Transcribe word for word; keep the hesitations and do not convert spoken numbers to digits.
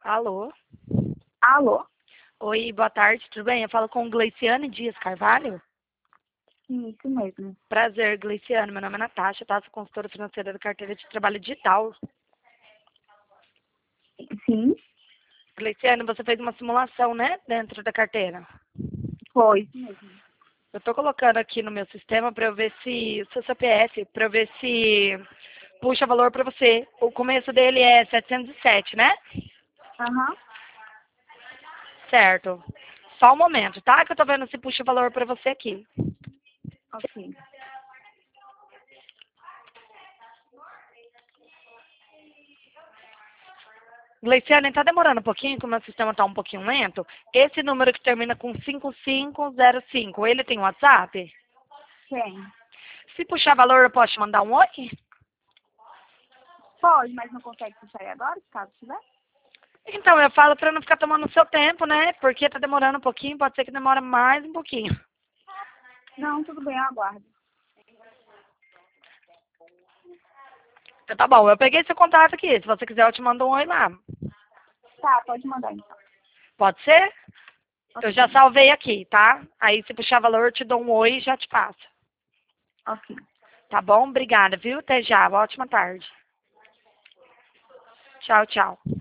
Alô? Alô? Oi, boa tarde, tudo bem? Eu falo com Gleiciane Dias Carvalho. Isso mesmo. Prazer, Gleiciane. Meu nome é Natasha, tá? Sou consultora financeira da carteira de trabalho digital. Sim, Gleiciane, você fez uma simulação, né? Dentro da carteira. foi. Isso mesmo. Eu tô colocando aqui no meu sistema para eu ver se, seu C P F, para eu ver se puxa valor para você. O começo dele é setecentos e sete, né? Aham. Certo. Só um momento, tá? Que eu tô vendo se puxa valor para você aqui. Ok. Gleiciane, tá demorando um pouquinho, como o meu sistema tá um pouquinho lento. Esse número que termina com cinco cinco zero cinco, ele tem WhatsApp? Tem. Se puxar valor, eu posso te mandar um oi? Pode, mas não consegue puxar aí agora, caso tiver? Então, eu falo pra não ficar tomando seu tempo, né? Porque tá demorando um pouquinho, pode ser que demore mais um pouquinho. Não, tudo bem, eu aguardo. Então, tá bom, eu peguei seu contato aqui. Se você quiser, eu te mando um oi lá. Tá, pode mandar então. Pode ser? Eu já Ok. salvei aqui, tá? Aí, se puxar valor, eu te dou um oi e já te passo. Ok. Tá bom? Obrigada, viu? Até já. Ótima tarde. Tchau, tchau.